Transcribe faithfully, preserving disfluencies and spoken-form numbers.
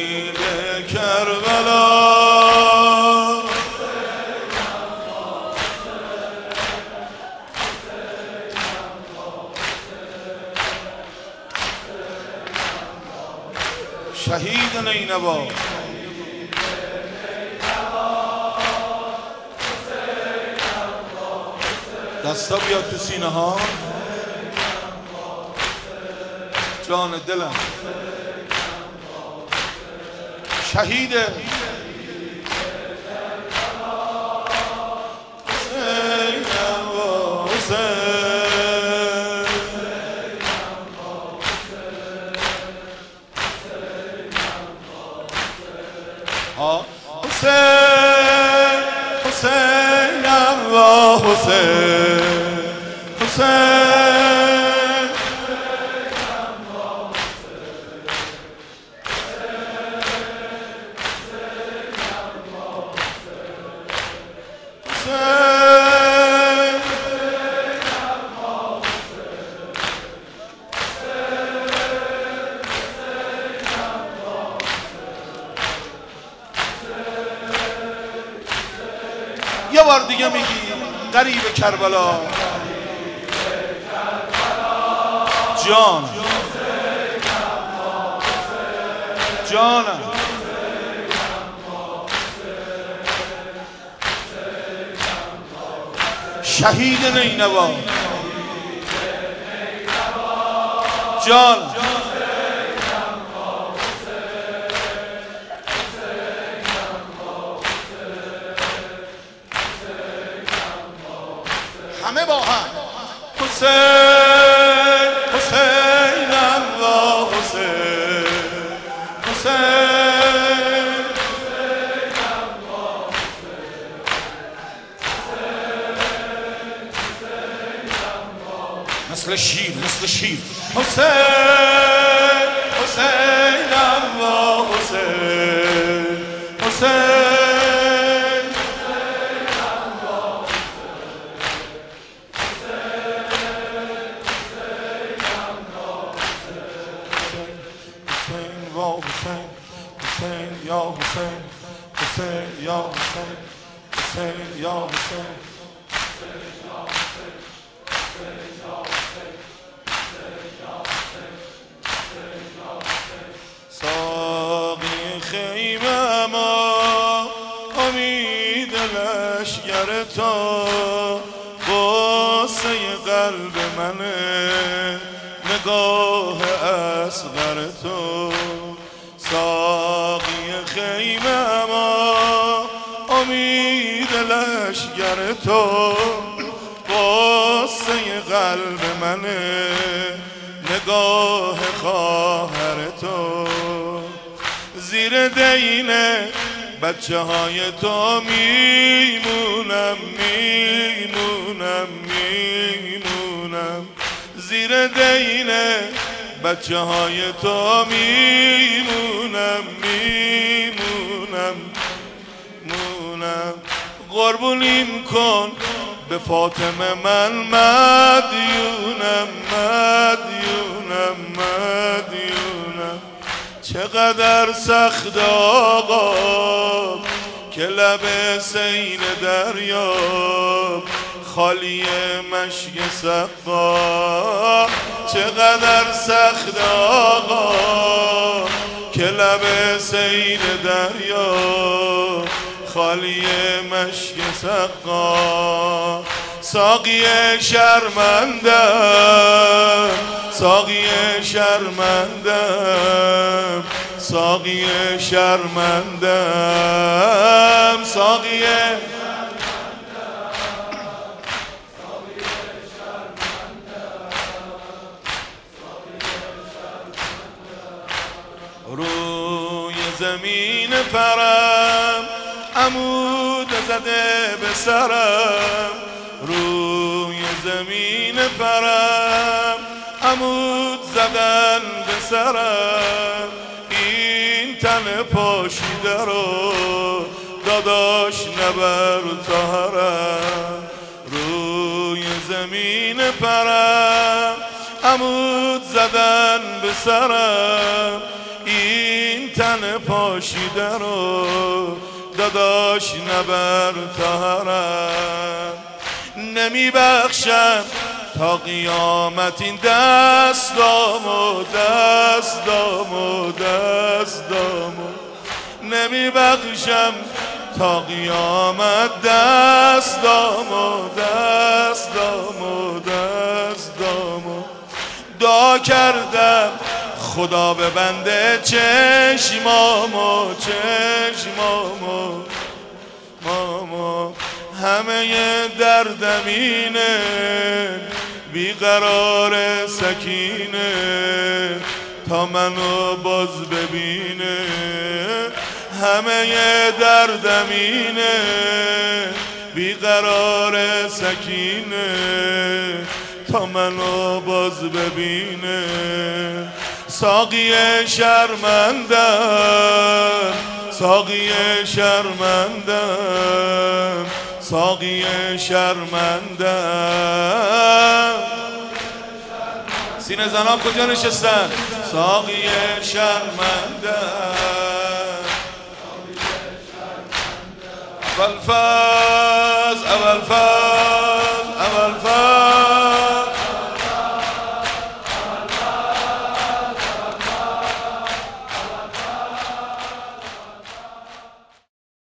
امید کربلا شهید نینوا دستا بیاد تو سینه ها جان دلم شهید حسین حسین الله حسین حسین یه بار دیگه میگی غریب کربلا جان جانم شهید نینوا جان همه با هم حسین حسین الله حسین حسین مثل شیر مثل شیر حسین حسین الله حسین حسین حسین حسین یا حسین حسین یا حسین حسین یا حسین ساقی خیمه ما امید لشگر تو غصه قلب منه نگاه اصغر تو ساقی خیمه ما امید لشگر تو غصه قلب منه نگاه خواهر تو زیر دین بچه های تو میمونم میمونم میمونم زیر دین بچه های تو میمونم میمونم مونم قربونیم کن به فاطمه من مدیونم مدیونم مدیونم چقدر سخت آقا که لب سیل دریا خالی مشک سقا چقدر سخت آقا که لب سیل دریا خالی مشک سقا ساقی شرمندم ساقی شرمندم ساقی شرمندم ساقی روی زمین پرم عمود زده به سرم روی زمین پرم عمود زدن به سرم این تن پاشیده رو داداش نبر طهرم روی زمین پرم عمود زدن به سرم این تن پاشیده رو داداش نبر تهرم. نمی بخشم تا قیامت این دستامو دستامو دستامو نمی بخشم تا قیامت دستامو دستامو دستامو دعا کردم خدا ببنده چشمامو چشمامو ماما همه دردم اینه بیقرار سکینه تا منو باز ببینه همه دردم اینه بیقرار سکینه تا منو باز ببینه ساقی شرمندم ساقی شرمندم ساقی شرمندم سینه زنان کجا نشستن؟ ساقی شرمندم اول فاز اول فاز